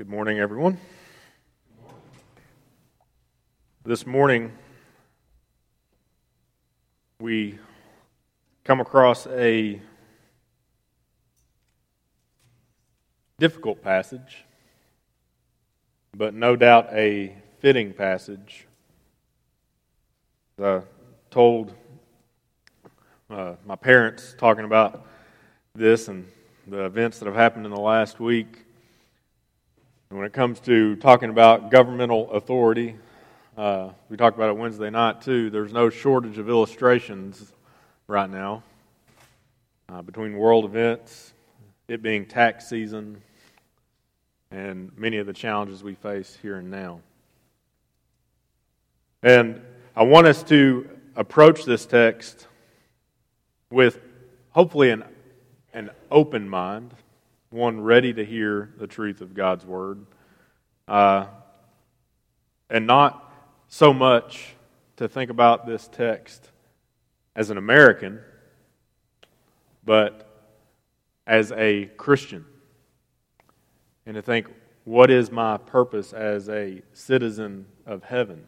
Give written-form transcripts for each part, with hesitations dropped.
Good morning, everyone. This morning, we come across a difficult passage, but no doubt a fitting passage. I told my parents, talking about this and the events that have happened in the last week, and when it comes to talking about governmental authority, we talked about it Wednesday night too, there's no shortage of illustrations right now between world events, it being tax season, and many of the challenges we face here and now. And I want us to approach this text with hopefully an open mind, one ready to hear the truth of God's Word, and not so much to think about this text as an American, but as a Christian, and to think, what is my purpose as a citizen of heaven?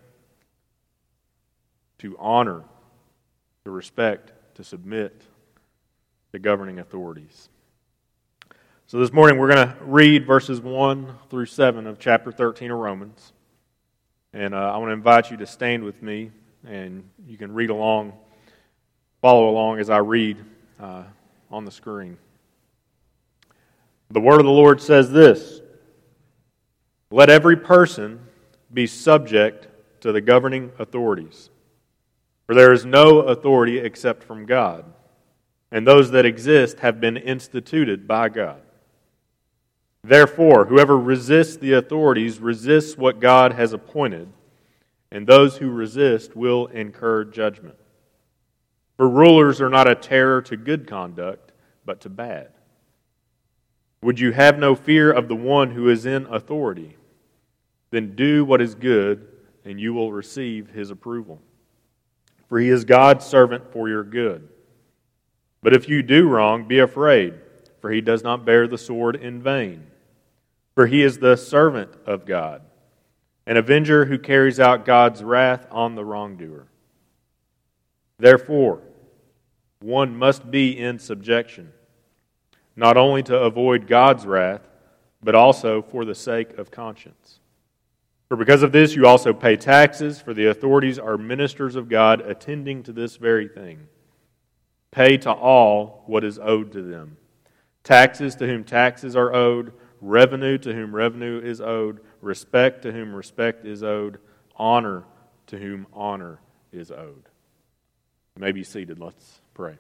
To honor, to respect, to submit to governing authorities. So this morning we're going to read verses 1 through 7 of chapter 13 of Romans. And I want to invite you to stand with me, and you can read along, follow along as I read on the screen. The word of the Lord says this: "Let every person be subject to the governing authorities. For there is no authority except from God, and those that exist have been instituted by God. Therefore, whoever resists the authorities resists what God has appointed, and those who resist will incur judgment. For rulers are not a terror to good conduct, but to bad. Would you have no fear of the one who is in authority? Then do what is good, and you will receive his approval. For he is God's servant for your good. But if you do wrong, be afraid, for he does not bear the sword in vain. For he is the servant of God, an avenger who carries out God's wrath on the wrongdoer. Therefore, one must be in subjection, not only to avoid God's wrath, but also for the sake of conscience. For because of this you also pay taxes, for the authorities are ministers of God, attending to this very thing. Pay to all what is owed to them. Taxes to whom taxes are owed, revenue to whom revenue is owed, respect to whom respect is owed, honor to whom honor is owed." You may be seated. Let's pray.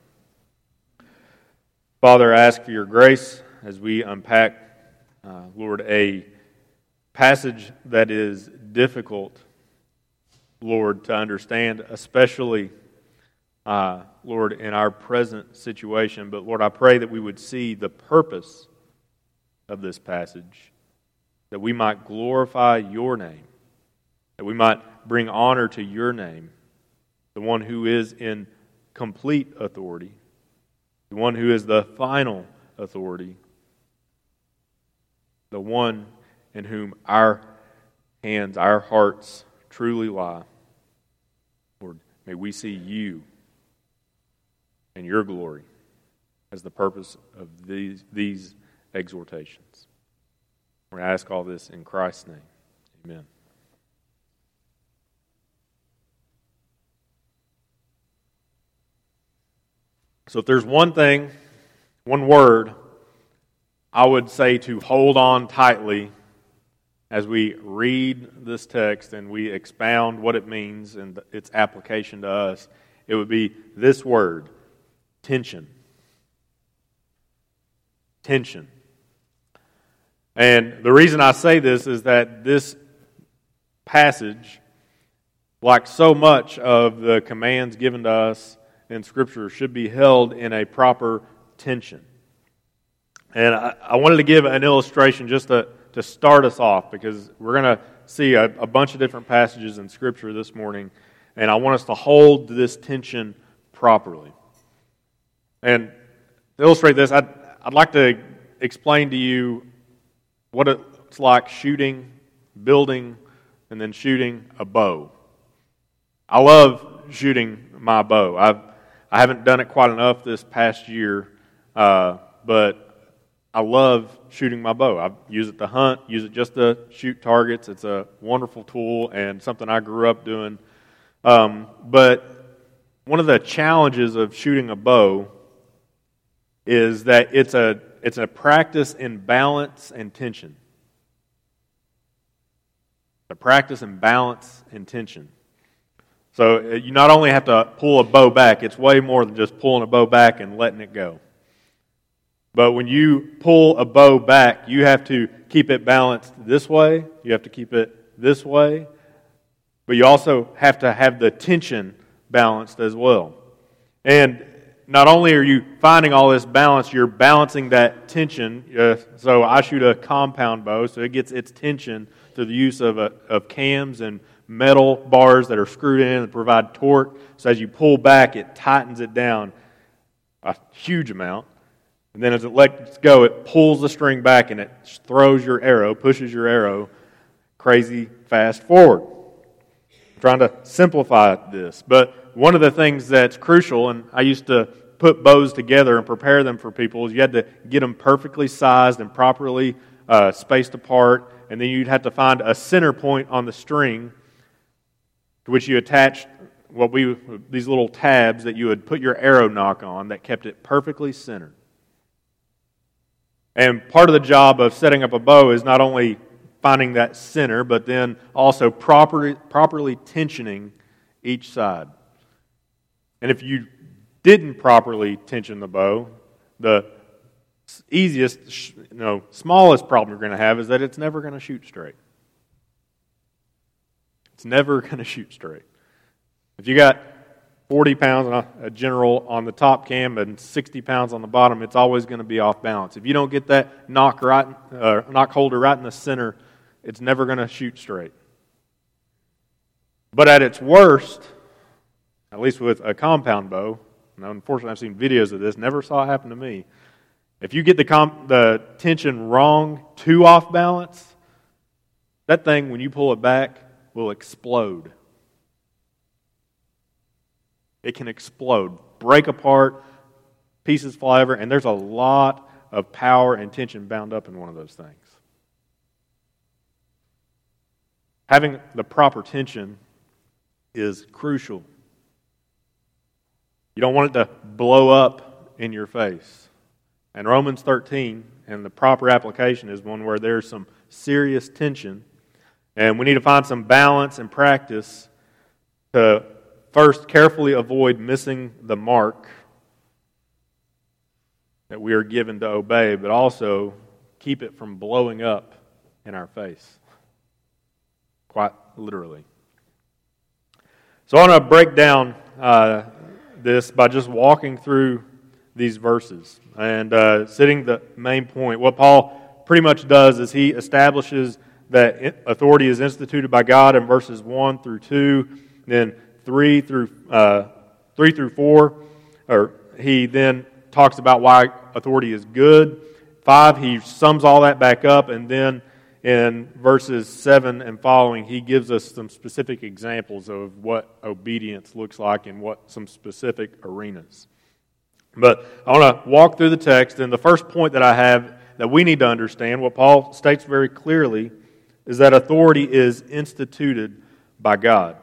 Father, I ask for your grace as we unpack, Lord, a passage that is difficult, Lord, to understand, especially, Lord, in our present situation. But Lord, I pray that we would see the purpose of this passage, that we might glorify your name, that we might bring honor to your name, the one who is in complete authority, the one who is the final authority, the one in whom our hands, our hearts truly lie. Lord, may we see you and your glory as the purpose of these exhortations. We're going to ask all this in Christ's name. Amen. So if there's one thing, one word, I would say to hold on tightly as we read this text and we expound what it means and its application to us, it would be this word: tension. Tension. And the reason I say this is that this passage, like so much of the commands given to us in Scripture, should be held in a proper tension. And I wanted to give an illustration just to start us off, because we're going to see a bunch of different passages in Scripture this morning, and I want us to hold this tension properly. And to illustrate this, I'd like to explain to you it's like shooting, building, and then shooting a bow. I love shooting my bow. I haven't done it quite enough this past year, but I love shooting my bow. I use it to hunt, use it just to shoot targets. It's a wonderful tool and something I grew up doing. But one of the challenges of shooting a bow is that it's a practice in balance and tension. A practice in balance and tension. So you not only have to pull a bow back, it's way more than just pulling a bow back and letting it go. But when you pull a bow back, you have to keep it balanced this way, you have to keep it this way, but you also have to have the tension balanced as well. And not only are you finding all this balance, you're balancing that tension. So I shoot a compound bow, so it gets its tension through the use of cams and metal bars that are screwed in and provide torque. So as you pull back, it tightens it down a huge amount. And then as it lets go, it pulls the string back and it throws your arrow, pushes your arrow crazy fast forward. I'm trying to simplify this. But one of the things that's crucial, and I used to put bows together and prepare them for people, is you had to get them perfectly sized and properly spaced apart. And then you'd have to find a center point on the string to which you attached these little tabs that you would put your arrow nock on that kept it perfectly centered. And part of the job of setting up a bow is not only finding that center, but then also properly tensioning each side. And if you didn't properly tension the bow, the easiest, smallest problem you're going to have is that it's never going to shoot straight. It's never going to shoot straight. If you got 40 pounds on a general on the top cam and 60 pounds on the bottom, it's always going to be off balance. If you don't get that knock holder right in the center, it's never going to shoot straight. But at its worst, at least with a compound bow, and unfortunately I've seen videos of this, never saw it happen to me. If you get the tension wrong, too off balance, that thing, when you pull it back, will explode. It can explode, break apart, pieces fly over, and there's a lot of power and tension bound up in one of those things. Having the proper tension is crucial. You don't want it to blow up in your face. And Romans 13, and the proper application, is one where there's some serious tension. And we need to find some balance and practice to first carefully avoid missing the mark that we are given to obey, but also keep it from blowing up in our face. Quite literally. So I want to break down this by just walking through these verses and setting the main point. What Paul pretty much does is he establishes that authority is instituted by God in verses 1 through 2, then 3 through 4, or he then talks about why authority is good. 5, he sums all that back up, and then in verses 7 and following, he gives us some specific examples of what obedience looks like in some specific arenas. But I want to walk through the text, and the first point that I have that we need to understand, what Paul states very clearly, is that authority is instituted by God.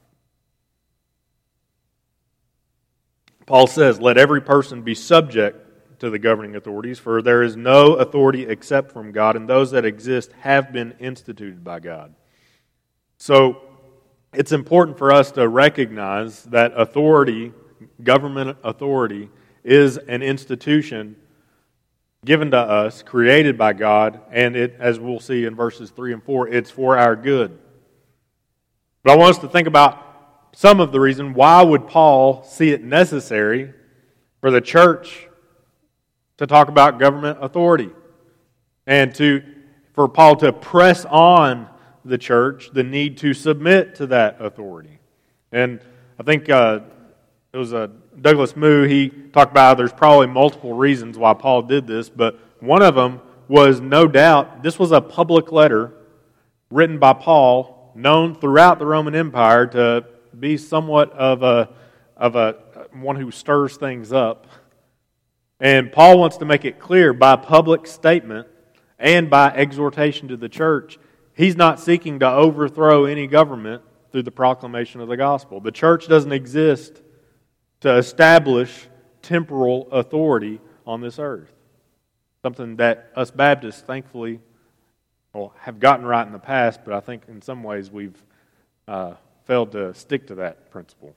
Paul says, "Let every person be subject to the governing authorities, for there is no authority except from God, and those that exist have been instituted by God." So it's important for us to recognize that authority, government authority, is an institution given to us, created by God, and it, as we'll see in verses 3 and 4, it's for our good. But I want us to think about some of the reason why would Paul see it necessary for the church to talk about government authority, and for Paul to press on the church the need to submit to that authority. And I think it was Douglas Moo, he talked about how there's probably multiple reasons why Paul did this, but one of them was no doubt, this was a public letter written by Paul, known throughout the Roman Empire to be somewhat of a one who stirs things up. And Paul wants to make it clear by public statement and by exhortation to the church, he's not seeking to overthrow any government through the proclamation of the gospel. The church doesn't exist to establish temporal authority on this earth. Something that us Baptists, thankfully, have gotten right in the past, but I think in some ways we've failed to stick to that principle.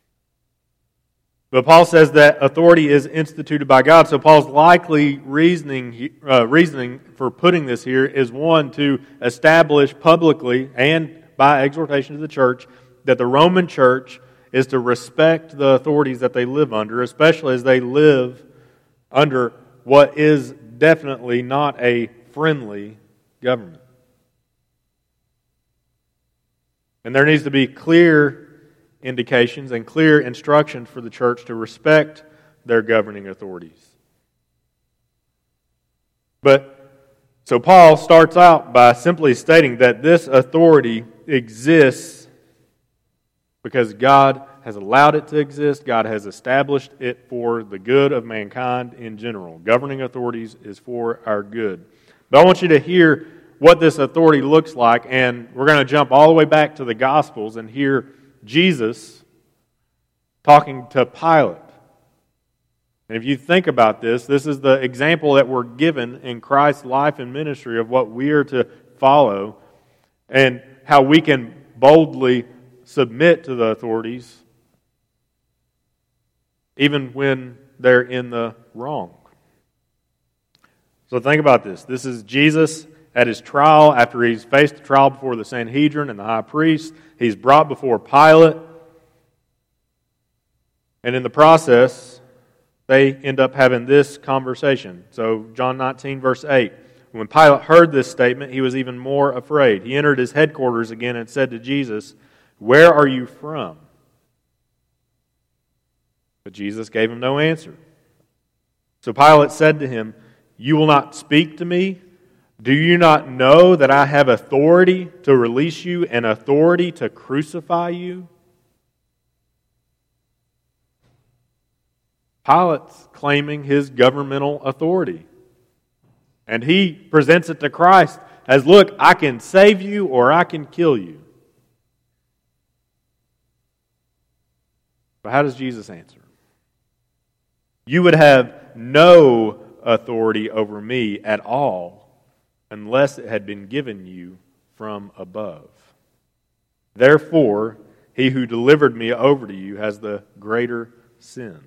But Paul says that authority is instituted by God, so Paul's likely reasoning for putting this here is, one, to establish publicly and by exhortation to the church that the Roman church is to respect the authorities that they live under, especially as they live under what is definitely not a friendly government. And there needs to be clear indications and clear instructions for the church to respect their governing authorities. So Paul starts out by simply stating that this authority exists because God has allowed it to exist. God has established it for the good of mankind in general. Governing authorities is for our good. But I want you to hear what this authority looks like, and we're going to jump all the way back to the Gospels and hear Jesus talking to Pilate. And if you think about this, this is the example that we're given in Christ's life and ministry of what we are to follow and how we can boldly submit to the authorities even when they're in the wrong. So think about this. This is Jesus at his trial, after he's faced the trial before the Sanhedrin and the high priest. He's brought before Pilate. And in the process, they end up having this conversation. So John 19, verse 8. When Pilate heard this statement, he was even more afraid. He entered his headquarters again and said to Jesus, "Where are you from?" But Jesus gave him no answer. So Pilate said to him, "You will not speak to me? Do you not know that I have authority to release you and authority to crucify you?" Pilate's claiming his governmental authority. And he presents it to Christ as, look, I can save you or I can kill you. But how does Jesus answer? You would have no authority over me at all unless it had been given you from above. Therefore, he who delivered me over to you has the greater sin.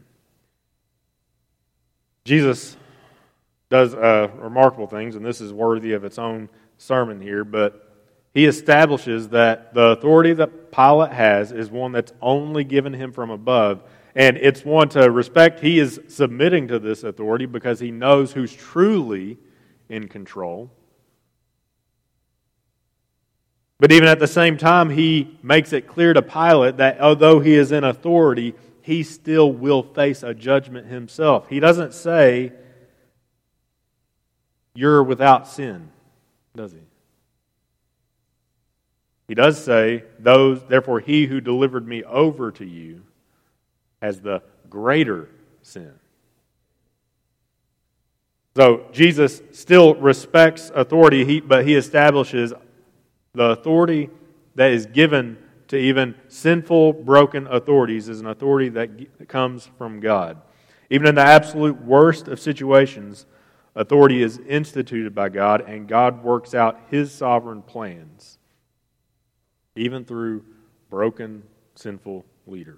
Jesus does remarkable things, and this is worthy of its own sermon here, but he establishes that the authority that Pilate has is one that's only given him from above, and it's one to respect. He is submitting to this authority because he knows who's truly in control. But even at the same time, he makes it clear to Pilate that although he is in authority, he still will face a judgment himself. He doesn't say, "You're without sin," does he? He does say, "Therefore he who delivered me over to you has the greater sin." So Jesus still respects authority, but he establishes the authority that is given to even sinful, broken authorities is an authority that comes from God. Even in the absolute worst of situations, authority is instituted by God, and God works out His sovereign plans, even through broken, sinful leaders.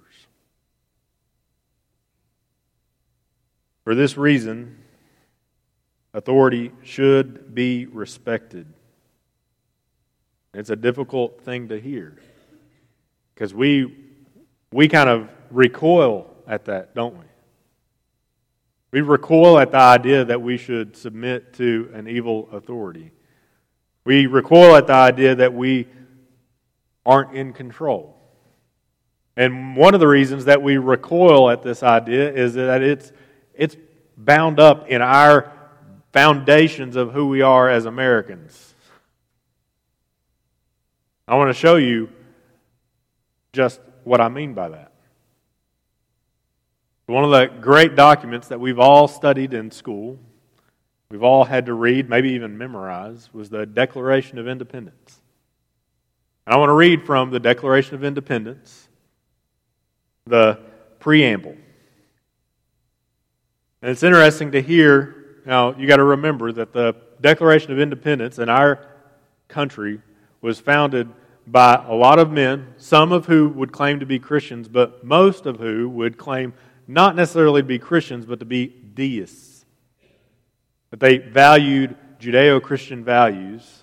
For this reason, authority should be respected. It's a difficult thing to hear, because we kind of recoil at that, don't we? We recoil at the idea that we should submit to an evil authority. We recoil at the idea that we aren't in control. And one of the reasons that we recoil at this idea is that it's bound up in our foundations of who we are as Americans. I want to show you just what I mean by that. One of the great documents that we've all studied in school, we've all had to read, maybe even memorize, was the Declaration of Independence. And I want to read from the Declaration of Independence, the preamble. And it's interesting to hear, now you got to remember that the Declaration of Independence in our country was founded by a lot of men, some of who would claim to be Christians, but most of who would claim not necessarily to be Christians, but to be deists. That they valued Judeo-Christian values,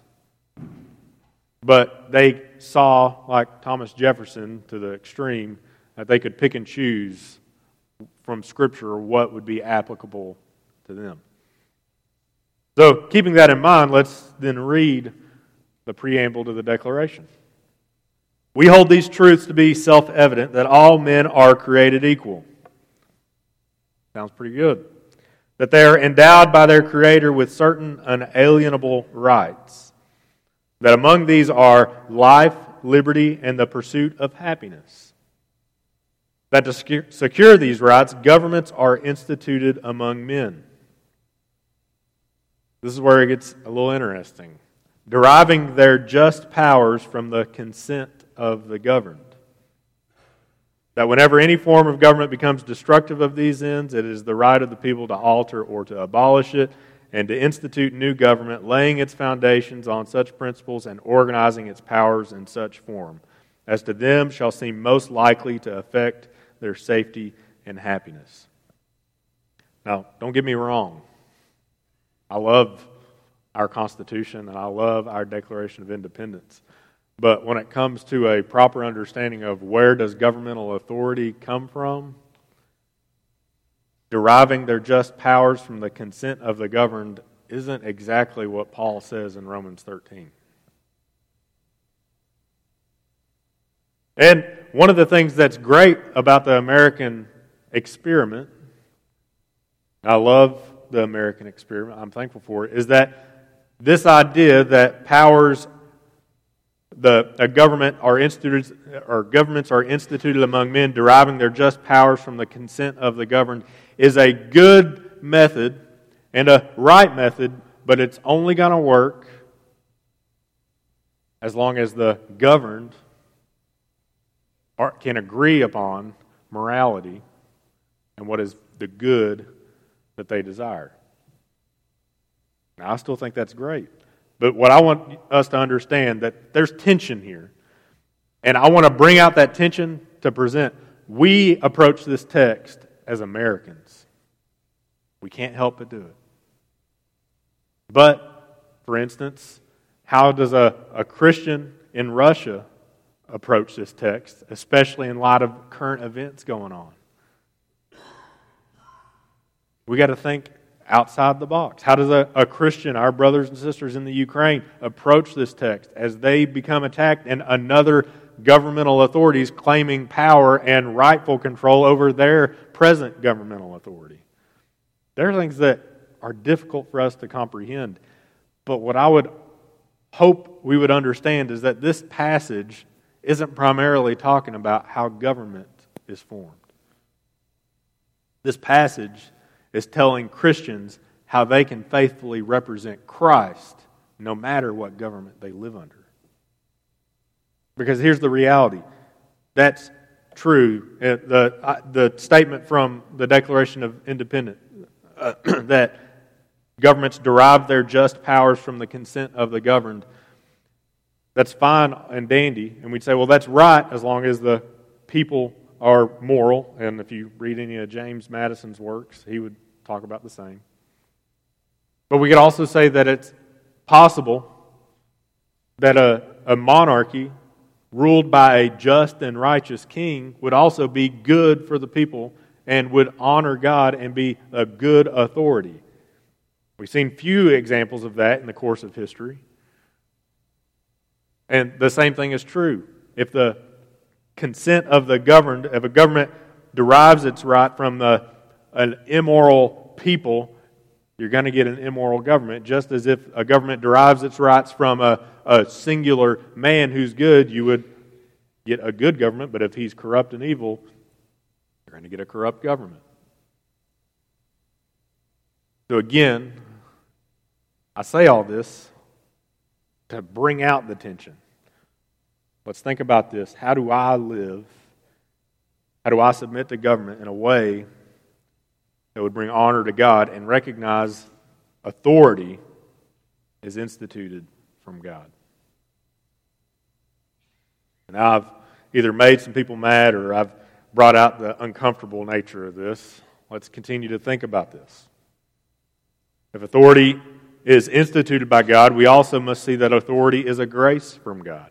but they saw, like Thomas Jefferson to the extreme, that they could pick and choose from Scripture what would be applicable to them. So, keeping that in mind, let's then read the preamble to the Declaration. We hold these truths to be self-evident, that all men are created equal. Sounds pretty good. That they are endowed by their Creator with certain unalienable rights. That among these are life, liberty, and the pursuit of happiness. That to secure these rights, governments are instituted among men. This is where it gets a little interesting. Deriving their just powers from the consent of the governed. That whenever any form of government becomes destructive of these ends, it is the right of the people to alter or to abolish it, and to institute new government, laying its foundations on such principles and organizing its powers in such form, as to them shall seem most likely to affect their safety and happiness. Now, don't get me wrong. I love our Constitution and I love our Declaration of Independence. But when it comes to a proper understanding of where does governmental authority come from, deriving their just powers from the consent of the governed isn't exactly what Paul says in Romans 13. And one of the things that's great about the American experiment, I love the American experiment, I'm thankful for it, is that this idea that powers governments are instituted among men, deriving their just powers from the consent of the governed, is a good method and a right method, but it's only going to work as long as the governed can agree upon morality and what is the good that they desire. Now, I still think that's great. But what I want us to understand, that there's tension here. And I want to bring out that tension to present. We approach this text as Americans. We can't help but do it. But, for instance, how does a Christian in Russia approach this text, especially in light of current events going on? We got to think outside the box. How does a Christian, our brothers and sisters in the Ukraine, approach this text as they become attacked and another governmental authorities claiming power and rightful control over their present governmental authority? There are things that are difficult for us to comprehend. But what I would hope we would understand is that this passage isn't primarily talking about how government is formed. This passage is telling Christians how they can faithfully represent Christ no matter what government they live under. Because here's the reality. That's true. The statement from the Declaration of Independence that governments derive their just powers from the consent of the governed, that's fine and dandy. And we'd say, well, that's right as long as the people are moral. And if you read any of James Madison's works, he would talk about the same. But we could also say that it's possible that a monarchy ruled by a just and righteous king would also be good for the people and would honor God and be a good authority. We've seen few examples of that in the course of history. And the same thing is true. If the consent of the governed, if a government derives its right from an immoral people, you're going to get an immoral government. Just as if a government derives its rights from a singular man who's good, you would get a good government, but if he's corrupt and evil, you're going to get a corrupt government. So again, I say all this to bring out the tension. Let's think about this. How do I live? How do I submit to government in a way that would bring honor to God and recognize authority is instituted from God? And now I've either made some people mad or I've brought out the uncomfortable nature of this. Let's continue to think about this. If authority is instituted by God, we also must see that authority is a grace from God.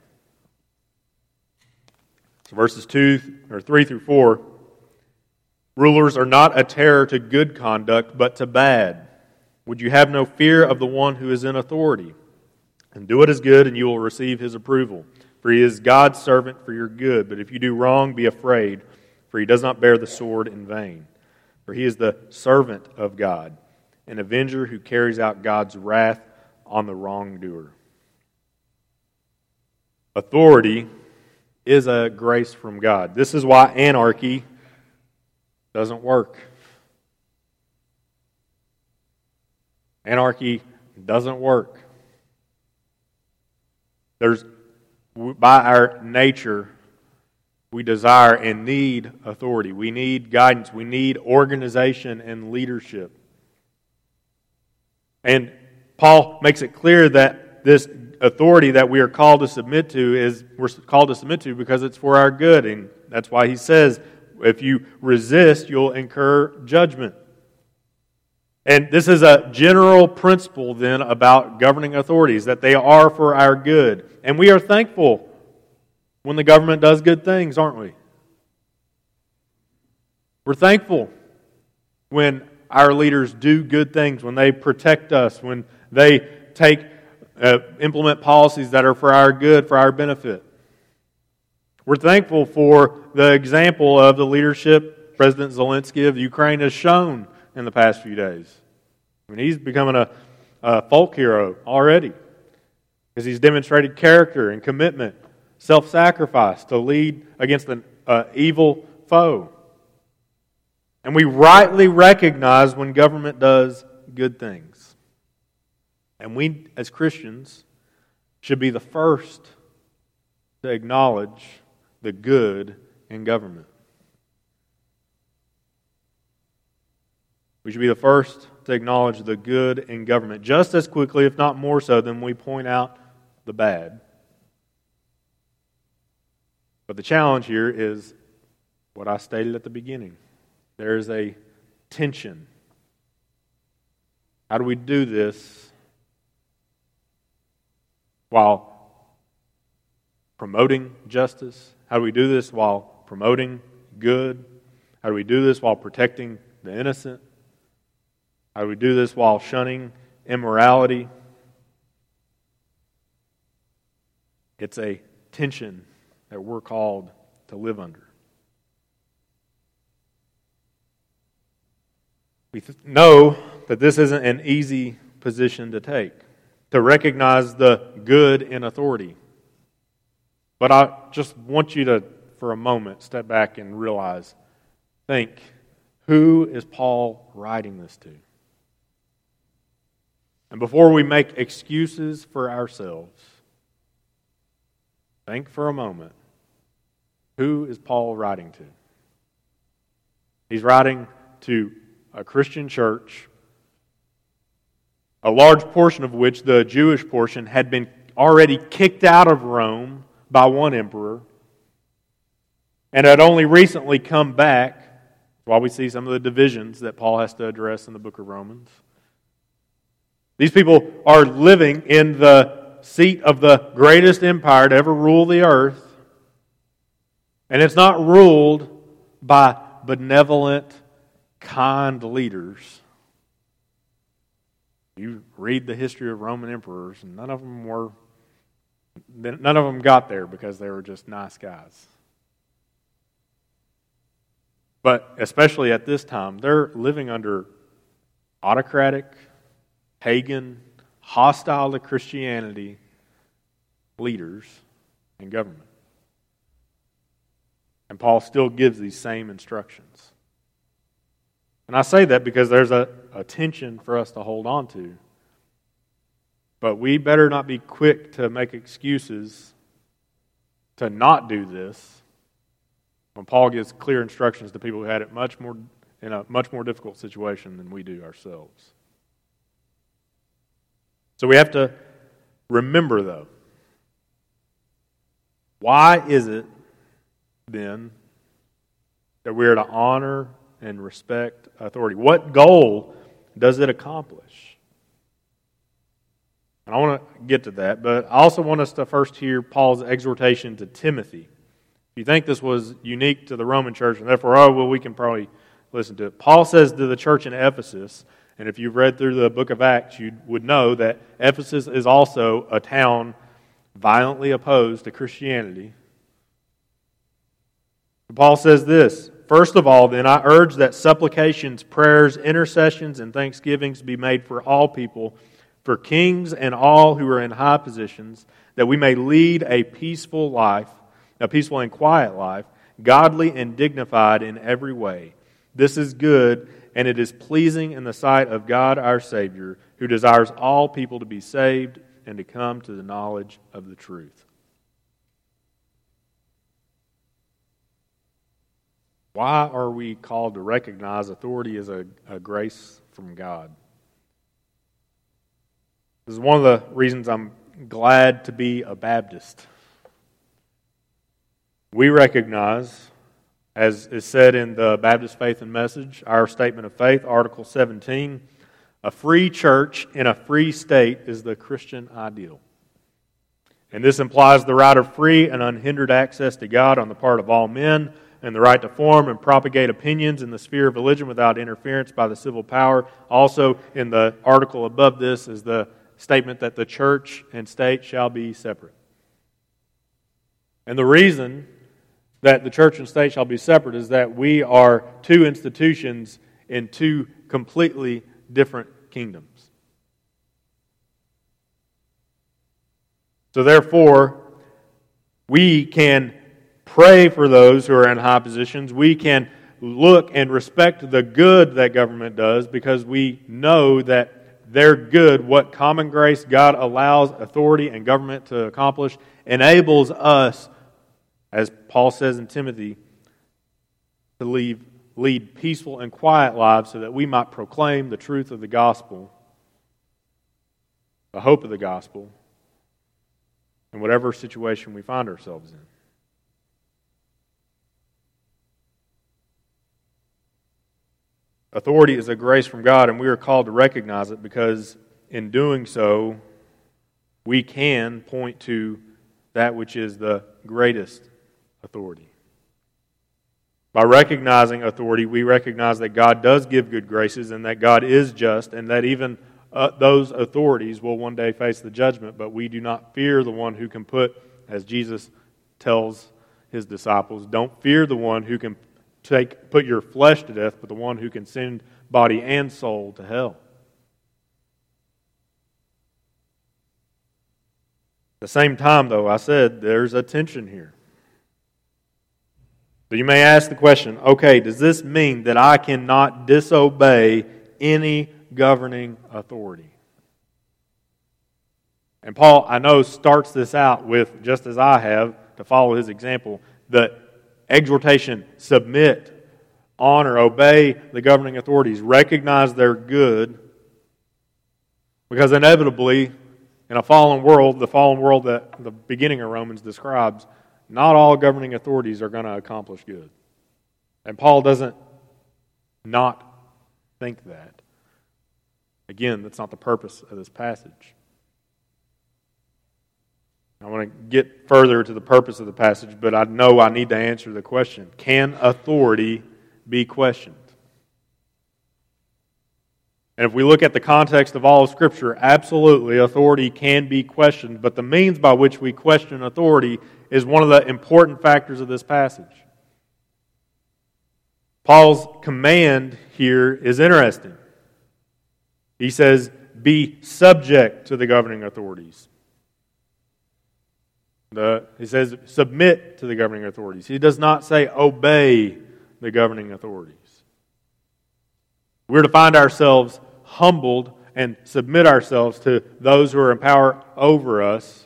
So verses 3 through 4, rulers are not a terror to good conduct, but to bad. Would you have no fear of the one who is in authority? And do what is good, and you will receive his approval. For he is God's servant for your good. But if you do wrong, be afraid, for he does not bear the sword in vain. For he is the servant of God, an avenger who carries out God's wrath on the wrongdoer. Authority is a grace from God. This is why anarchy doesn't work. Anarchy doesn't work. By our nature, we desire and need authority. We need guidance. We need organization and leadership. And Paul makes it clear that this authority that we are called to submit to we're called to submit to because it's for our good. And that's why he says, if you resist, you'll incur judgment. And this is a general principle then about governing authorities, that they are for our good. And we are thankful when the government does good things, aren't we? We're thankful when our leaders do good things, when they protect us, when they implement policies that are for our good, for our benefit. We're thankful for the example of the leadership President Zelensky of Ukraine has shown in the past few days. I mean, he's becoming a folk hero already because he's demonstrated character and commitment, self-sacrifice to lead against an evil foe. And we rightly recognize when government does good things. And we, as Christians, should be the first to acknowledge the good in government. We should be the first to acknowledge the good in government, just as quickly, if not more so, than we point out the bad. But the challenge here is what I stated at the beginning. There is a tension. How do we do this while promoting justice? How do we do this while promoting good? How do we do this while protecting the innocent? How do we do this while shunning immorality? It's a tension that we're called to live under. We know that this isn't an easy position to take, to recognize the good in authority. But I just want you to, for a moment, step back and realize, think, who is Paul writing this to? And before we make excuses for ourselves, think for a moment, who is Paul writing to? He's writing to a Christian church, a large portion of which, the Jewish portion, had been already kicked out of Rome by one emperor and had only recently come back. That's why we see some of the divisions that Paul has to address in the book of Romans. These people are living in the seat of the greatest empire to ever rule the earth, and it's not ruled by benevolent, kind leaders. You read the history of Roman emperors, and none of them got there because they were just nice guys. But especially at this time, they're living under autocratic pagan, hostile to Christianity leaders and government. And Paul still gives these same instructions. And I say that because there's a tension for us to hold on to. But we better not be quick to make excuses to not do this when Paul gives clear instructions to people who had it in a much more difficult situation than we do ourselves. So we have to remember, though, why is it then that we are to honor and respect authority? What goal does it accomplish? And I want to get to that, but I also want us to first hear Paul's exhortation to Timothy. If you think this was unique to the Roman church, and therefore, we can probably listen to it. Paul says to the church in Ephesus, and if you've read through the book of Acts, you would know that Ephesus is also a town violently opposed to Christianity. Paul says this, "First of all, then, I urge that supplications, prayers, intercessions, and thanksgivings be made for all people, for kings and all who are in high positions, that we may lead a peaceful and quiet life, godly and dignified in every way. This is good, and it is pleasing in the sight of God our Savior, who desires all people to be saved and to come to the knowledge of the truth." Why are we called to recognize authority as a grace from God? This is one of the reasons I'm glad to be a Baptist. We recognize, as is said in the Baptist Faith and Message, our Statement of Faith, Article 17, a free church in a free state is the Christian ideal. And this implies the right of free and unhindered access to God on the part of all men, and the right to form and propagate opinions in the sphere of religion without interference by the civil power. Also, in the article above this is the statement that the church and state shall be separate. And the reason that the church and state shall be separate is that we are two institutions in two completely different kingdoms. So therefore, we can pray for those who are in high positions. We can look and respect the good that government does because we know that their good, what common grace God allows authority and government to accomplish, enables us, as Paul says in Timothy, to lead peaceful and quiet lives so that we might proclaim the truth of the gospel, the hope of the gospel, in whatever situation we find ourselves in. Authority is a grace from God, and we are called to recognize it because in doing so, we can point to that which is the greatest authority. By recognizing authority, we recognize that God does give good graces and that God is just and that even those authorities will one day face the judgment, but we do not fear the one who can put, as Jesus tells His disciples, don't fear the one who can put your flesh to death, but the one who can send body and soul to hell. At the same time, though, I said there's a tension here. So you may ask the question, okay, does this mean that I cannot disobey any governing authority? And Paul, I know, starts this out with, just as I have, to follow his example, the exhortation, submit, honor, obey the governing authorities, recognize their good, because inevitably, in a fallen world, the fallen world that the beginning of Romans describes, not all governing authorities are going to accomplish good. And Paul doesn't not think that. Again, that's not the purpose of this passage. I want to get further to the purpose of the passage, but I know I need to answer the question. Can authority be questioned? And if we look at the context of all of Scripture, absolutely, authority can be questioned, but the means by which we question authority is one of the important factors of this passage. Paul's command here is interesting. He says, be subject to the governing authorities. He says submit to the governing authorities. He does not say obey the governing authorities. We're to find ourselves humbled and submit ourselves to those who are in power over us.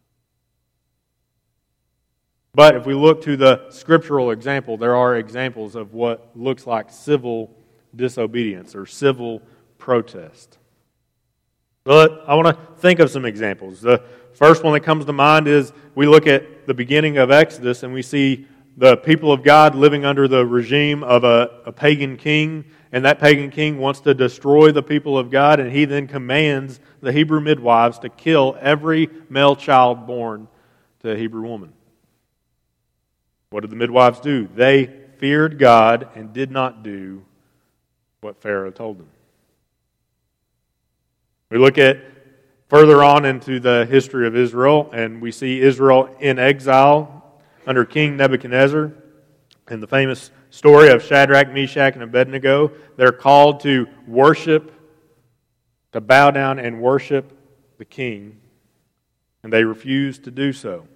But if we look to the scriptural example, there are examples of what looks like civil disobedience or civil protest. But I want to think of some examples. The first one that comes to mind is we look at the beginning of Exodus and we see the people of God living under the regime of a pagan king, and that pagan king wants to destroy the people of God, and he then commands the Hebrew midwives to kill every male child born to a Hebrew woman. What did the midwives do? They feared God and did not do what Pharaoh told them. We look at further on into the history of Israel, and we see Israel in exile under King Nebuchadnezzar. In the famous story of Shadrach, Meshach, and Abednego, they're called to worship, to bow down and worship the king, and they refuse to do so.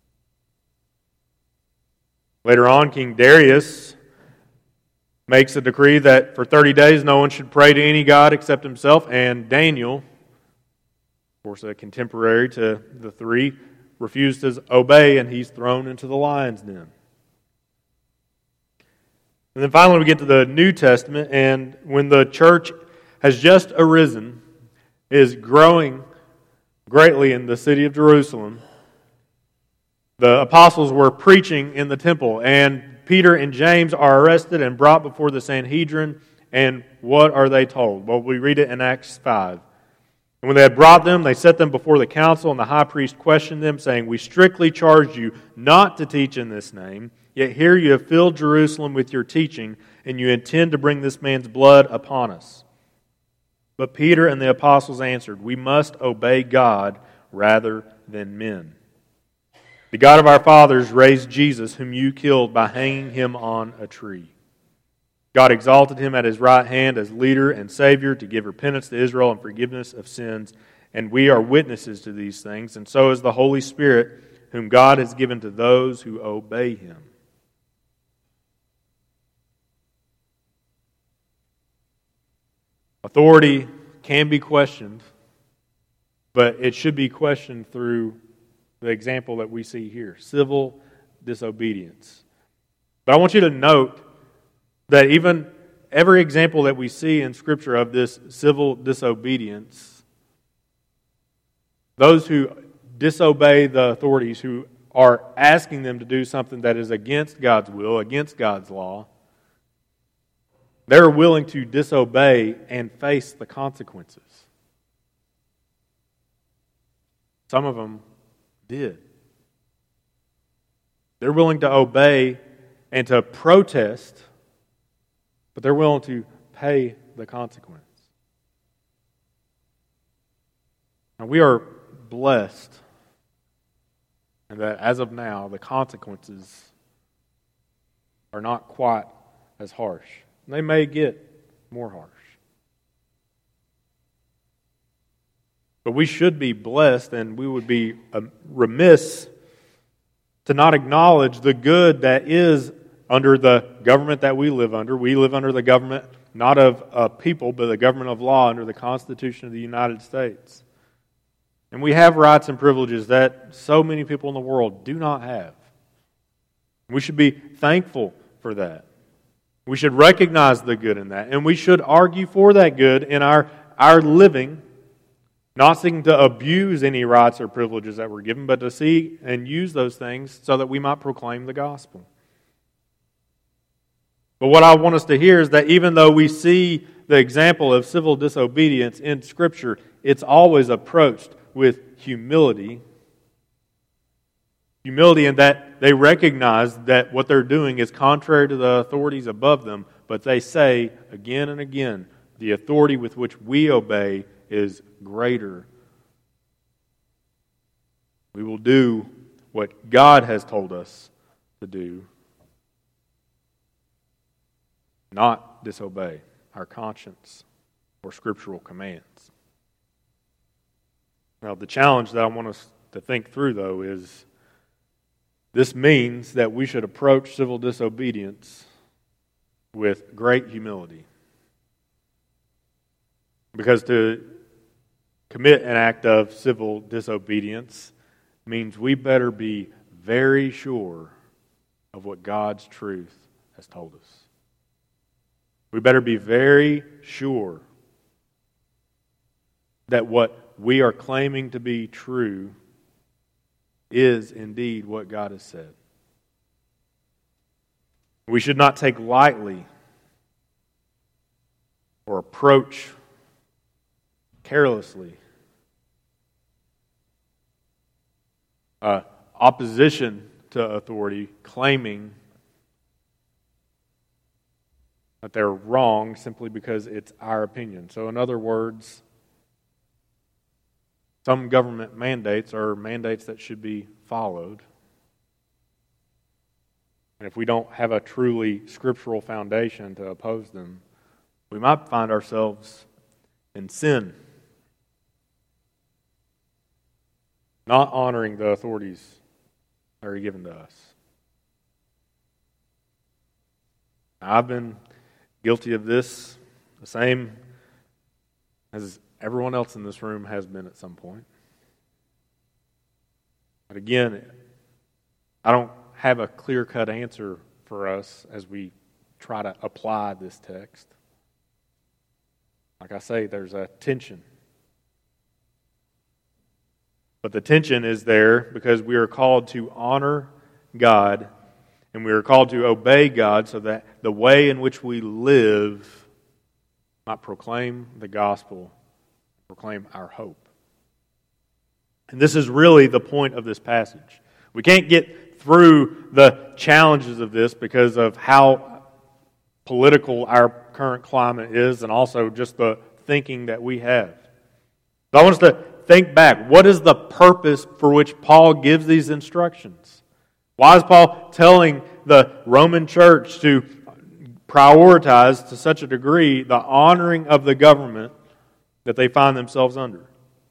Later on, King Darius makes a decree that for 30 days no one should pray to any god except himself, and Daniel, of course a contemporary to the three, refused to obey, and he's thrown into the lion's den. And then finally we get to the New Testament, and when the church has just arisen, is growing greatly in the city of Jerusalem, the apostles were preaching in the temple, and Peter and James are arrested and brought before the Sanhedrin, and what are they told? Well, we read it in Acts 5. And when they had brought them, they set them before the council, and the high priest questioned them, saying, "We strictly charged you not to teach in this name, yet here you have filled Jerusalem with your teaching, and you intend to bring this man's blood upon us." But Peter and the apostles answered, "We must obey God rather than men. The God of our fathers raised Jesus, whom you killed by hanging him on a tree. God exalted him at his right hand as leader and Savior to give repentance to Israel and forgiveness of sins. And we are witnesses to these things, and so is the Holy Spirit, whom God has given to those who obey him." Authority can be questioned, but it should be questioned through the example that we see here, civil disobedience. But I want you to note that even every example that we see in Scripture of this civil disobedience, those who disobey the authorities, who are asking them to do something that is against God's will, against God's law, they're willing to disobey and face the consequences. Some of them did. They're willing to obey and to protest, but they're willing to pay the consequence. Now, we are blessed in that as of now, the consequences are not quite as harsh. They may get more harsh. But we should be blessed, and we would be remiss to not acknowledge the good that is under the government that we live under. We live under the government not of a people, but the government of law under the Constitution of the United States. And we have rights and privileges that so many people in the world do not have. We should be thankful for that. We should recognize the good in that, and we should argue for that good in our living, not seeking to abuse any rights or privileges that we're given, but to see and use those things so that we might proclaim the gospel. But what I want us to hear is that even though we see the example of civil disobedience in Scripture, it's always approached with humility. Humility in that they recognize that what they're doing is contrary to the authorities above them, but they say again and again, the authority with which we obey is greater. We will do what God has told us to do, not disobey our conscience or scriptural commands. Now, the challenge that I want us to think through, though, is this means that we should approach civil disobedience with great humility. Because to commit an act of civil disobedience means we better be very sure of what God's truth has told us. We better be very sure that what we are claiming to be true is indeed what God has said. We should not take lightly or approach carelessly opposition to authority, claiming that they're wrong simply because it's our opinion. So in other words, some government mandates are mandates that should be followed. And if we don't have a truly scriptural foundation to oppose them, we might find ourselves in sin, not honoring the authorities that are given to us. I've been guilty of this, the same as everyone else in this room has been at some point. But again, I don't have a clear-cut answer for us as we try to apply this text. Like I say, there's a tension. But the tension is there because we are called to honor God and we are called to obey God so that the way in which we live might proclaim the gospel, proclaim our hope. And this is really the point of this passage. We can't get through the challenges of this because of how political our current climate is and also just the thinking that we have. So I want us to think back. What is the purpose for which Paul gives these instructions? Why is Paul telling the Roman church to prioritize to such a degree the honoring of the government that they find themselves under?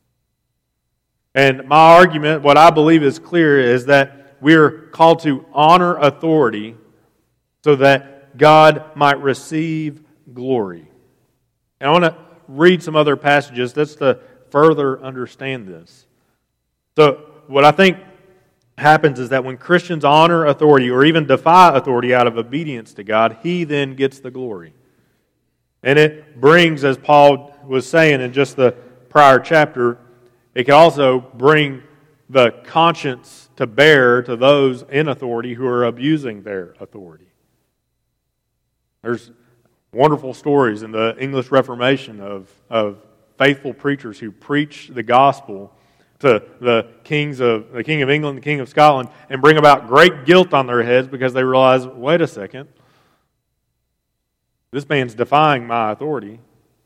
And my argument, what I believe is clear, is that we're called to honor authority so that God might receive glory. And I want to read some other passages just to further understand this. So what I think happens is that when Christians honor authority or even defy authority out of obedience to God, He then gets the glory. And it brings, as Paul was saying in just the prior chapter, it can also bring the conscience to bear to those in authority who are abusing their authority. There's wonderful stories in the English Reformation of faithful preachers who preach the gospel to the king of England, the king of Scotland, and bring about great guilt on their heads because they realize, wait a second, this man's defying my authority.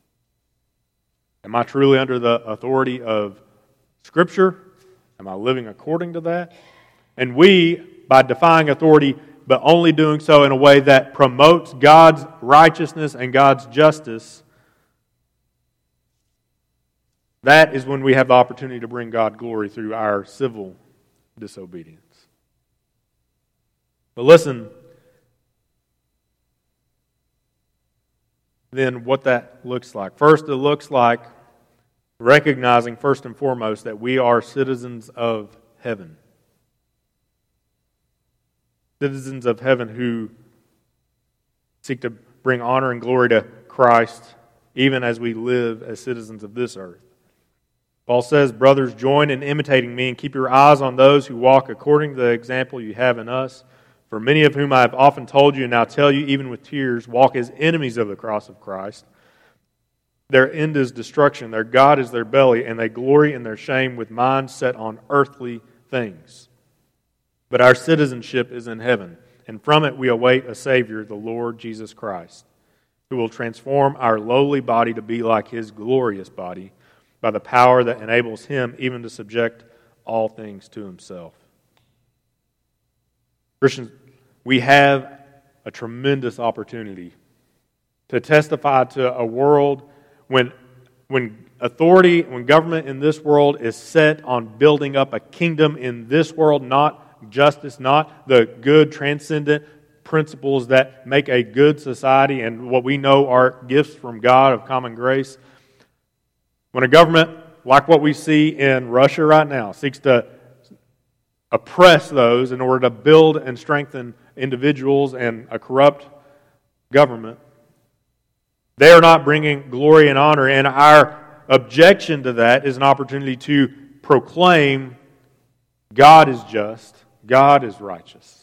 Am I truly under the authority of Scripture? Am I living according to that? And we, by defying authority, but only doing so in a way that promotes God's righteousness and God's justice, that is when we have the opportunity to bring God glory through our civil disobedience. But listen, then what that looks like. First, it looks like recognizing first and foremost that we are citizens of heaven. Citizens of heaven who seek to bring honor and glory to Christ even as we live as citizens of this earth. Paul says, brothers, join in imitating me and keep your eyes on those who walk according to the example you have in us. For many of whom I have often told you and now tell you even with tears, walk as enemies of the cross of Christ. Their end is destruction, their God is their belly, and they glory in their shame with minds set on earthly things. But our citizenship is in heaven, and from it we await a Savior, the Lord Jesus Christ, who will transform our lowly body to be like His glorious body by the power that enables Him even to subject all things to Himself. Christians, we have a tremendous opportunity to testify to a world when when government in this world is set on building up a kingdom in this world, not justice, not the good transcendent principles that make a good society and what we know are gifts from God of common grace. When a government, like what we see in Russia right now, seeks to oppress those in order to build and strengthen individuals and a corrupt government, they are not bringing glory and honor, and our objection to that is an opportunity to proclaim God is just, God is righteous.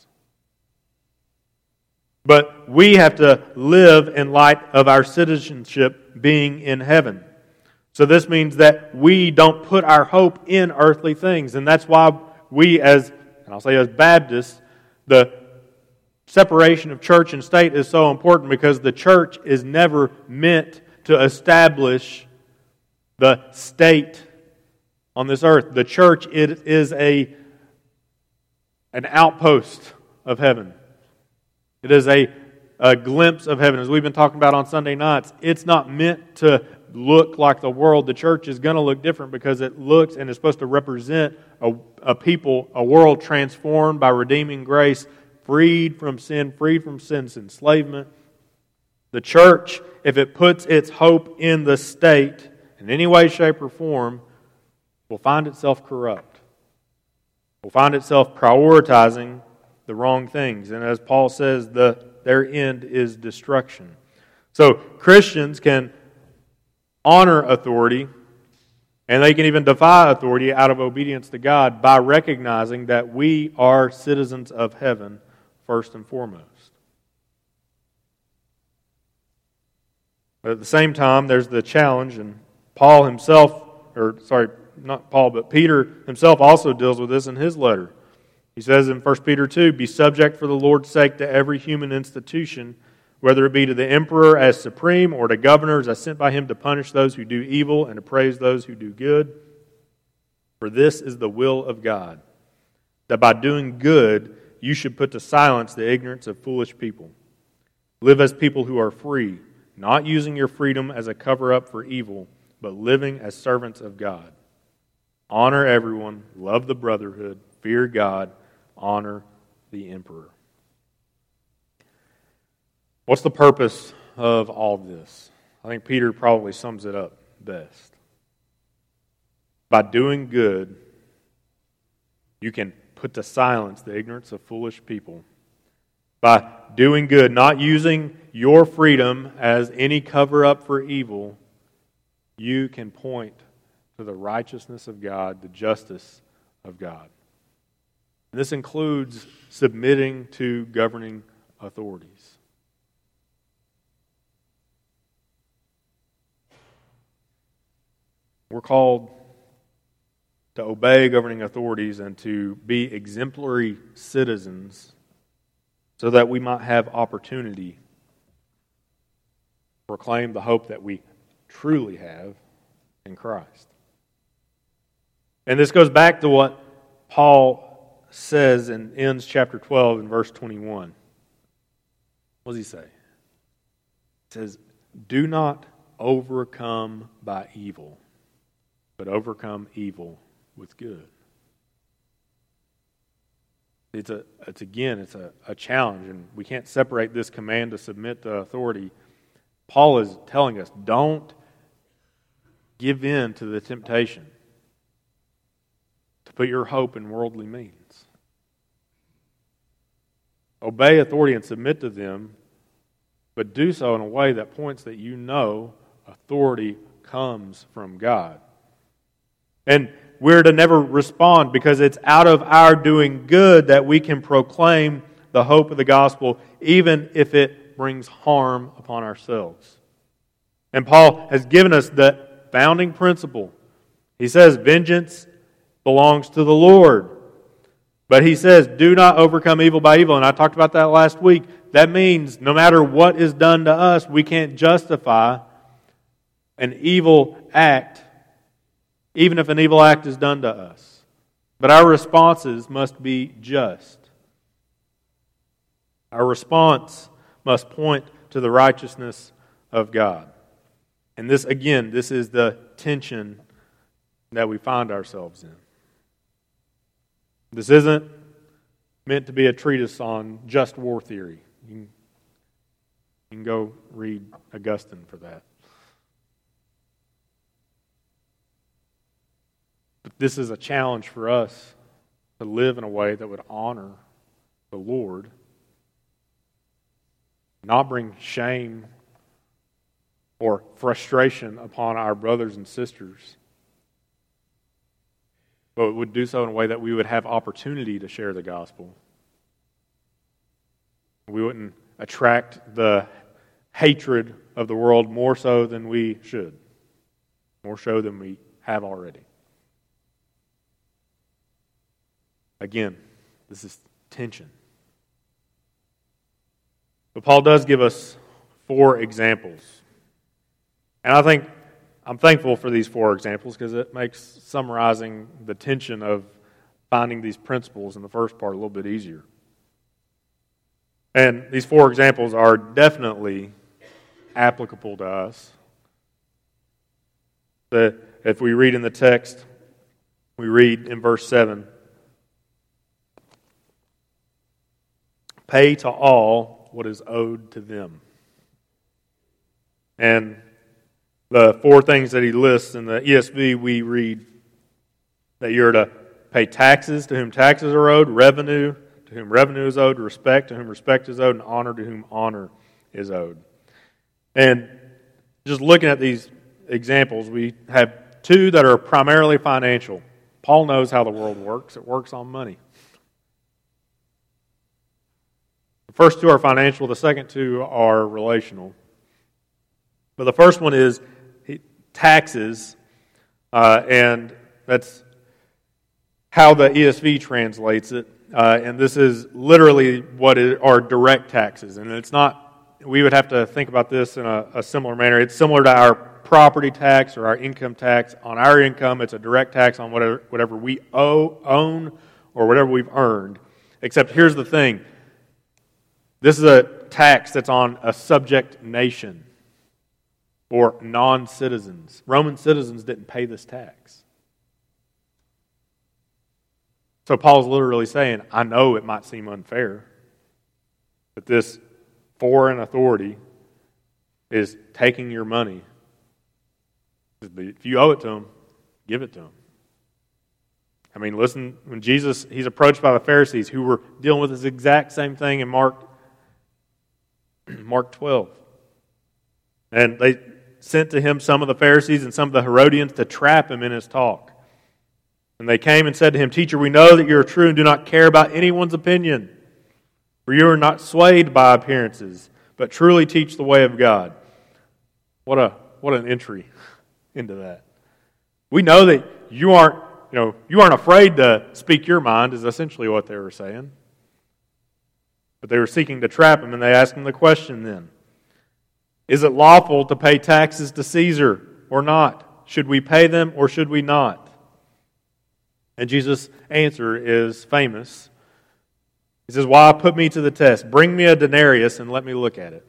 But we have to live in light of our citizenship being in heaven. So this means that we don't put our hope in earthly things. And that's why we as Baptists, the separation of church and state is so important, because the church is never meant to establish the state on this earth. The church is an outpost of heaven. It is a glimpse of heaven. As we've been talking about on Sunday nights, it's not meant to look like the world. The church is going to look different because it looks and is supposed to represent a people, a world transformed by redeeming grace, freed from sin's enslavement. The church, if it puts its hope in the state in any way, shape, or form, will find itself corrupt. Will find itself prioritizing the wrong things. And as Paul says, their end is destruction. So Christians can honor authority, and they can even defy authority out of obedience to God by recognizing that we are citizens of heaven first and foremost. But at the same time, there's the challenge, and Peter himself also deals with this in his letter. He says in 1 Peter 2, "Be subject for the Lord's sake to every human institution, whether it be to the emperor as supreme or to governors as sent by him to punish those who do evil and to praise those who do good. For this is the will of God, that by doing good you should put to silence the ignorance of foolish people. Live as people who are free, not using your freedom as a cover-up for evil, but living as servants of God. Honor everyone, love the brotherhood, fear God, honor the emperor." What's the purpose of all this? I think Peter probably sums it up best. By doing good, you can put to silence the ignorance of foolish people. By doing good, not using your freedom as any cover-up for evil, you can point to the righteousness of God, the justice of God. And this includes submitting to governing authorities. We're called to obey governing authorities and to be exemplary citizens so that we might have opportunity to proclaim the hope that we truly have in Christ. And this goes back to what Paul says in ends chapter 12 and verse 21. What does he say? He says, "Do not overcome by evil, but overcome evil with good." It's a challenge, and we can't separate this command to submit to authority. Paul is telling us, don't give in to the temptation to put your hope in worldly means. Obey authority and submit to them, but do so in a way that points that you know authority comes from God. And we're to never respond, because it's out of our doing good that we can proclaim the hope of the gospel, even if it brings harm upon ourselves. And Paul has given us the founding principle. He says, vengeance belongs to the Lord. But he says, do not overcome evil by evil. And I talked about that last week. That means no matter what is done to us, we can't justify an evil act, even if an evil act is done to us. But our responses must be just. Our response must point to the righteousness of God. And this is the tension that we find ourselves in. This isn't meant to be a treatise on just war theory. You can go read Augustine for that. But this is a challenge for us to live in a way that would honor the Lord, not bring shame or frustration upon our brothers and sisters, but would do so in a way that we would have opportunity to share the gospel. We wouldn't attract the hatred of the world more so than we should, more so than we have already. Again, this is tension. But Paul does give us 4 examples. And I'm thankful for these 4 examples because it makes summarizing the tension of finding these principles in the first part a little bit easier. And these 4 examples are definitely applicable to us. If we read in the text, we read in verse 7, "Pay to all what is owed to them." And the 4 things that he lists in the ESV, we read that you're to pay taxes to whom taxes are owed, revenue to whom revenue is owed, respect to whom respect is owed, and honor to whom honor is owed. And just looking at these examples, we have 2 that are primarily financial. Paul knows how the world works. It works on money. The first 2 are financial. The second 2 are relational. But the first one is taxes, and that's how the ESV translates it. And this is literally what are direct taxes. And it's not, we would have to think about this in a similar manner. It's similar to our property tax or our income tax. On our income, it's a direct tax on whatever we own or whatever we've earned. Except here's the thing. This is a tax that's on a subject nation or non-citizens. Roman citizens didn't pay this tax. So Paul's literally saying, I know it might seem unfair, but this foreign authority is taking your money. If you owe it to them, give it to them. I mean, listen, when Jesus, he's approached by the Pharisees who were dealing with this exact same thing in Mark 12. And they sent to him some of the Pharisees and some of the Herodians to trap him in his talk. And they came and said to him, "Teacher, we know that you are true and do not care about anyone's opinion, for you are not swayed by appearances, but truly teach the way of God." What an entry into that. We know that you aren't afraid to speak your mind, is essentially what they were saying. But they were seeking to trap him, and they asked him the question then, is it lawful to pay taxes to Caesar or not? Should we pay them or should we not? And Jesus' answer is famous. He says, "Why put me to the test? Bring me a denarius and let me look at it."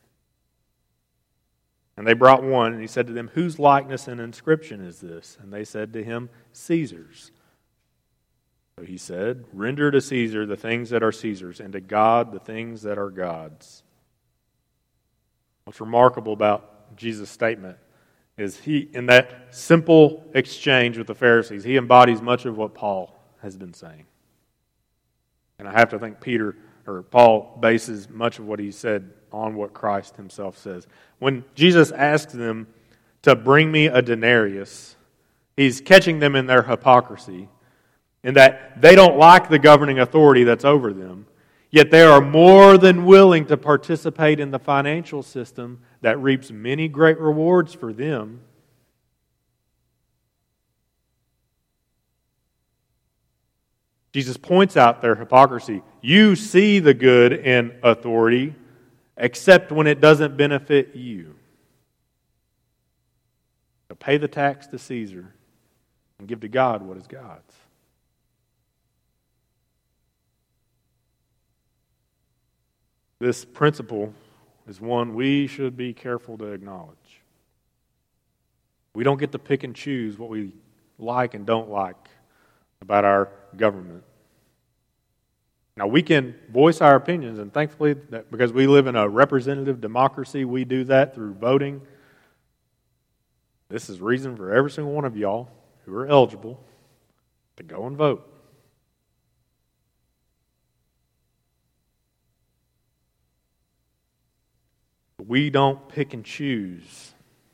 And they brought one, and he said to them, "Whose likeness and inscription is this?" And they said to him, "Caesar's." So he said, "Render to Caesar the things that are Caesar's, and to God the things that are God's." What's remarkable about Jesus' statement is he, in that simple exchange with the Pharisees, he embodies much of what Paul has been saying. And I have to think Paul bases much of what he said on what Christ himself says. When Jesus asks them to bring me a denarius, he's catching them in their hypocrisy, in that they don't like the governing authority that's over them, yet they are more than willing to participate in the financial system that reaps many great rewards for them. Jesus points out their hypocrisy. You see the good in authority, except when it doesn't benefit you. So pay the tax to Caesar and give to God what is God's. This principle is one we should be careful to acknowledge. We don't get to pick and choose what we like and don't like about our government. Now, we can voice our opinions, and thankfully, that because we live in a representative democracy, we do that through voting. This is reason for every single one of y'all who are eligible to go and vote. We don't pick and choose.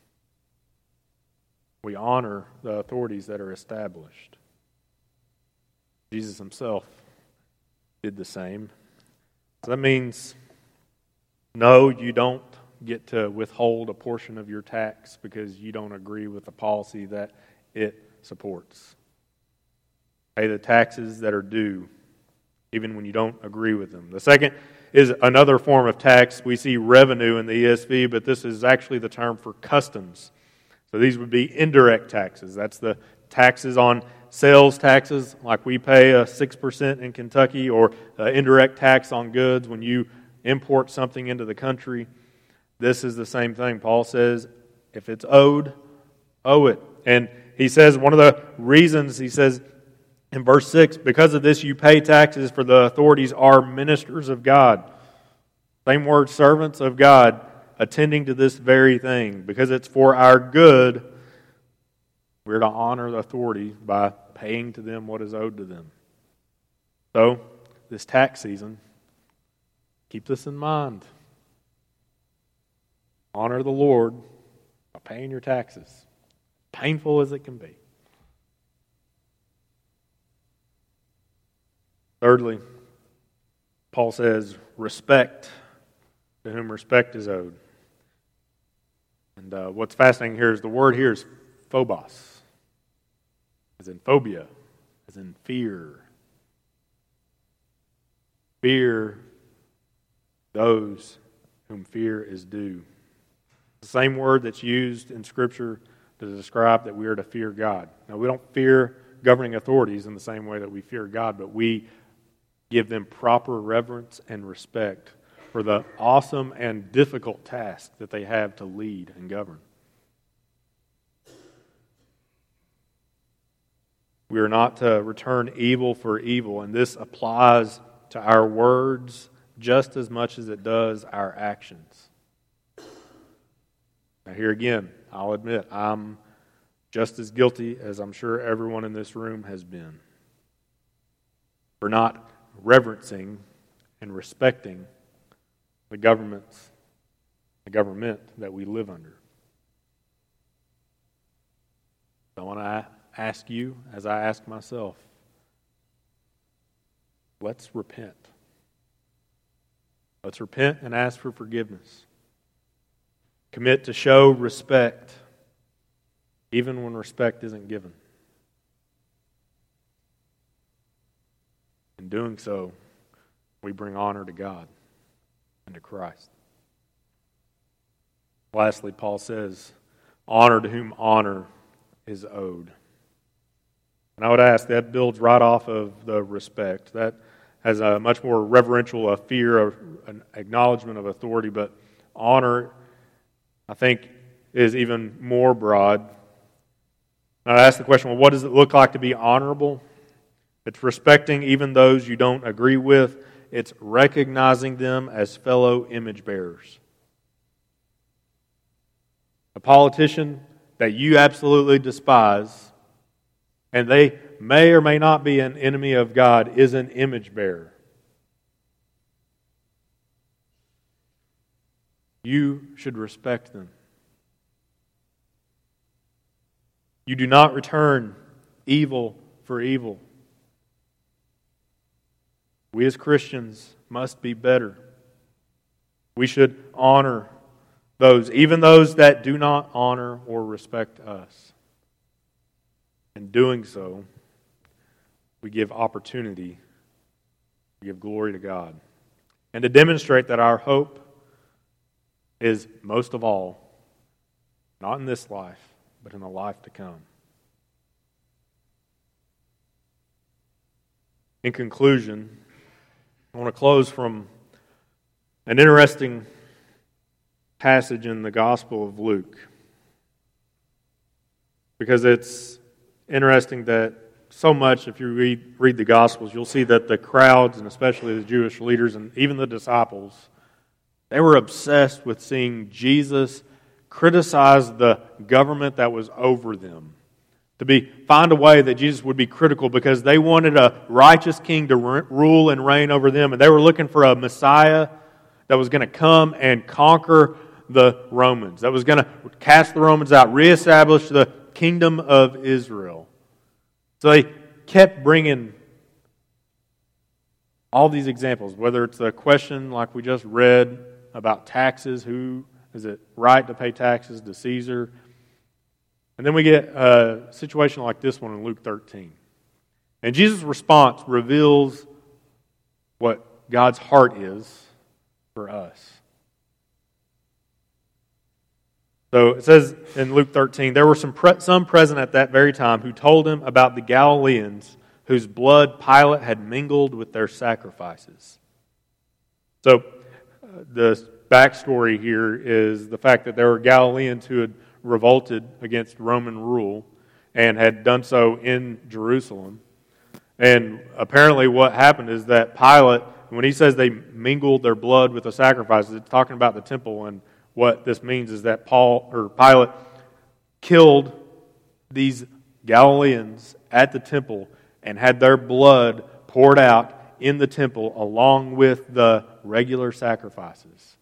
We honor the authorities that are established. Jesus himself did the same. So that means, no, you don't get to withhold a portion of your tax because you don't agree with the policy that it supports. Pay the taxes that are due, even when you don't agree with them. The second is another form of tax. We see revenue in the ESV, but this is actually the term for customs. So these would be indirect taxes. That's the taxes on sales taxes, like we pay a 6% in Kentucky, or indirect tax on goods when you import something into the country. This is the same thing. Paul says, if it's owed, owe it. And he says, one of the reasons, he says in verse 6, because of this you pay taxes, for the authorities are ministers of God. Same word, servants of God, attending to this very thing. Because it's for our good, we're to honor the authority by paying to them what is owed to them. So, this tax season, keep this in mind. Honor the Lord by paying your taxes, painful as it can be. Thirdly, Paul says, respect to whom respect is owed. And what's fascinating here is the word here is phobos, as in phobia, as in fear. Fear those whom fear is due. The same word that's used in Scripture to describe that we are to fear God. Now, we don't fear governing authorities in the same way that we fear God, but we give them proper reverence and respect for the awesome and difficult task that they have to lead and govern. We are not to return evil for evil, and this applies to our words just as much as it does our actions. Now here again, I'll admit, I'm just as guilty as I'm sure everyone in this room has been for not reverencing and respecting the government that we live under. I want to ask you, as I ask myself, let's repent. Let's repent and ask for forgiveness. Commit to show respect, even when respect isn't given. In doing so, we bring honor to God and to Christ. Lastly, Paul says, honor to whom honor is owed. And I would ask, that builds right off of the respect. That has a much more reverential fear, an acknowledgement of authority, but honor, I think, is even more broad. And I ask the question, well, what does it look like to be honorable? It's respecting even those you don't agree with. It's recognizing them as fellow image bearers. A politician that you absolutely despise, and they may or may not be an enemy of God, is an image bearer. You should respect them. You do not return evil for evil. We as Christians must be better. We should honor those, even those that do not honor or respect us. In doing so, we give opportunity, we give glory to God. And to demonstrate that our hope is, most of all, not in this life, but in the life to come. In conclusion, I want to close from an interesting passage in the Gospel of Luke. because it's interesting that so much, if you read the Gospels, you'll see that the crowds, and especially the Jewish leaders and even the disciples, they were obsessed with seeing Jesus criticize the government that was over them. Find a way that Jesus would be critical, because they wanted a righteous king to rule and reign over them, and they were looking for a Messiah that was going to come and conquer the Romans, that was going to cast the Romans out, reestablish the kingdom of Israel. So they kept bringing all these examples, whether it's a question like we just read about taxes, who is it right to pay taxes to Caesar? And then we get a situation like this one in Luke 13. And Jesus' response reveals what God's heart is for us. So it says in Luke 13, there were some present at that very time who told him about the Galileans whose blood Pilate had mingled with their sacrifices. So the backstory here is the fact that there were Galileans who had revolted against Roman rule and had done so in Jerusalem. And apparently what happened is that Pilate, when he says they mingled their blood with the sacrifices, it's talking about the temple, and what this means is that Pilate killed these Galileans at the temple and had their blood poured out in the temple along with the regular sacrifices.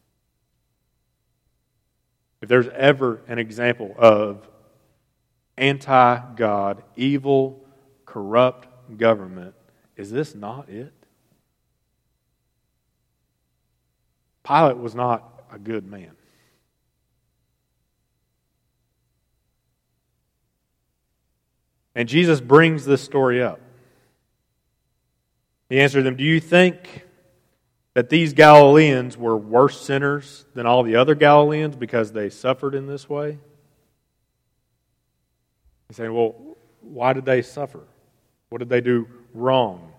If there's ever an example of anti-God, evil, corrupt government, is this not it? Pilate was not a good man. And Jesus brings this story up. He answered them, "Do you think that these Galileans were worse sinners than all the other Galileans because they suffered in this way?" He's saying, well, why did they suffer? What did they do wrong?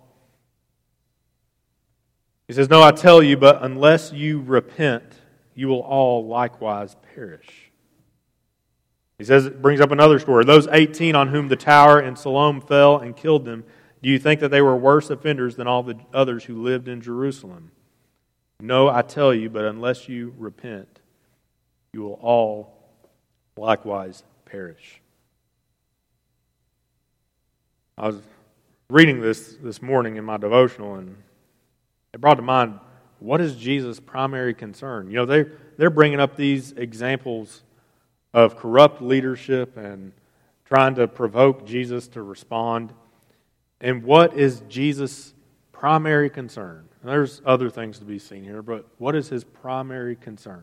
He says, "No, I tell you, but unless you repent, you will all likewise perish." He says, it brings up another story. Those 18 on whom the tower in Siloam fell and killed them, do you think that they were worse offenders than all the others who lived in Jerusalem? No, I tell you, but unless you repent, you will all likewise perish. I was reading this morning in my devotional, and it brought to mind, what is Jesus' primary concern? You know, they're bringing up these examples of corrupt leadership and trying to provoke Jesus to respond. And what is Jesus' primary concern? And there's other things to be seen here, but what is his primary concern?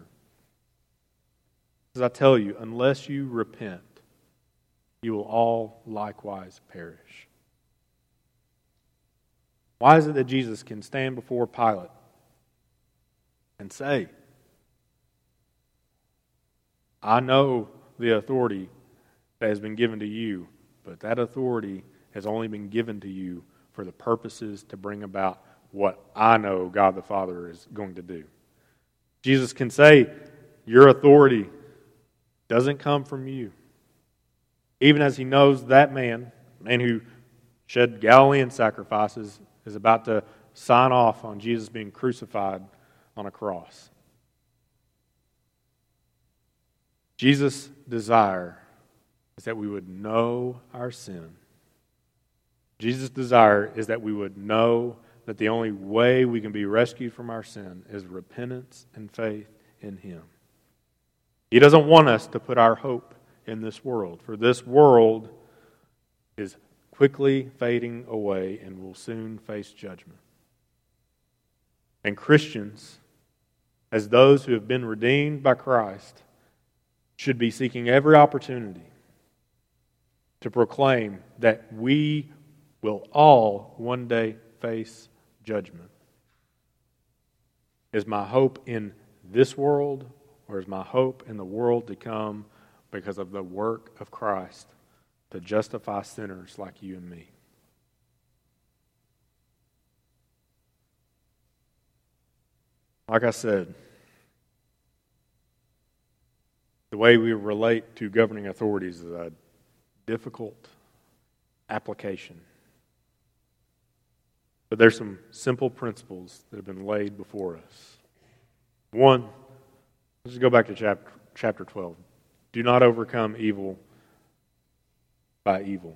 As I tell you, unless you repent, you will all likewise perish. Why is it that Jesus can stand before Pilate and say, I know the authority that has been given to you, but that authority has only been given to you for the purposes to bring about what I know God the Father is going to do. Jesus can say, your authority doesn't come from you. Even as he knows that man who shed Galilean sacrifices, is about to sign off on Jesus being crucified on a cross. Jesus' desire is that we would know our sin. Jesus' desire is that we would know that the only way we can be rescued from our sin is repentance and faith in him. He doesn't want us to put our hope in this world, for this world is quickly fading away and will soon face judgment. And Christians, as those who have been redeemed by Christ, should be seeking every opportunity to proclaim that we will all one day face judgment. Is my hope in this world, or is my hope in the world to come because of the work of Christ to justify sinners like you and me? Like I said, the way we relate to governing authorities is a difficult application. But there's some simple principles that have been laid before us. One, let's just go back to chapter 12. Do not overcome evil by evil,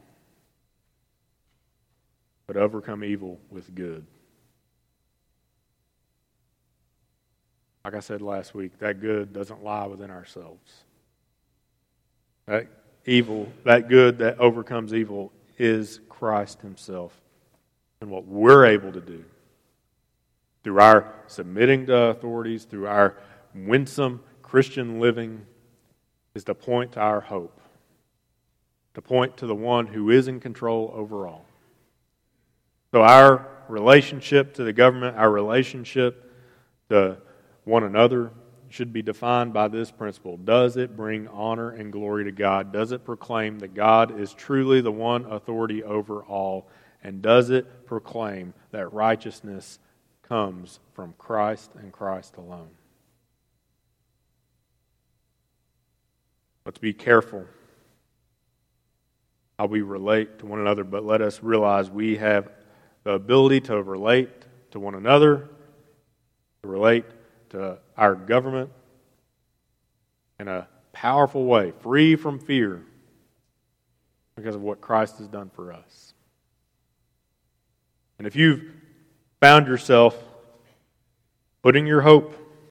but overcome evil with good. Like I said last week, that good doesn't lie within ourselves. That evil, that good that overcomes evil is Christ Himself. And what we're able to do through our submitting to authorities, through our winsome Christian living, is to point to our hope, to point to the one who is in control over all. So our relationship to the government, our relationship to one another should be defined by this principle. Does it bring honor and glory to God? Does it proclaim that God is truly the one authority over all? And does it proclaim that righteousness comes from Christ and Christ alone? Let's be careful how we relate to one another, but let us realize we have the ability to relate to one another, to relate to our government in a powerful way, free from fear, because of what Christ has done for us. And if you've found yourself putting your hope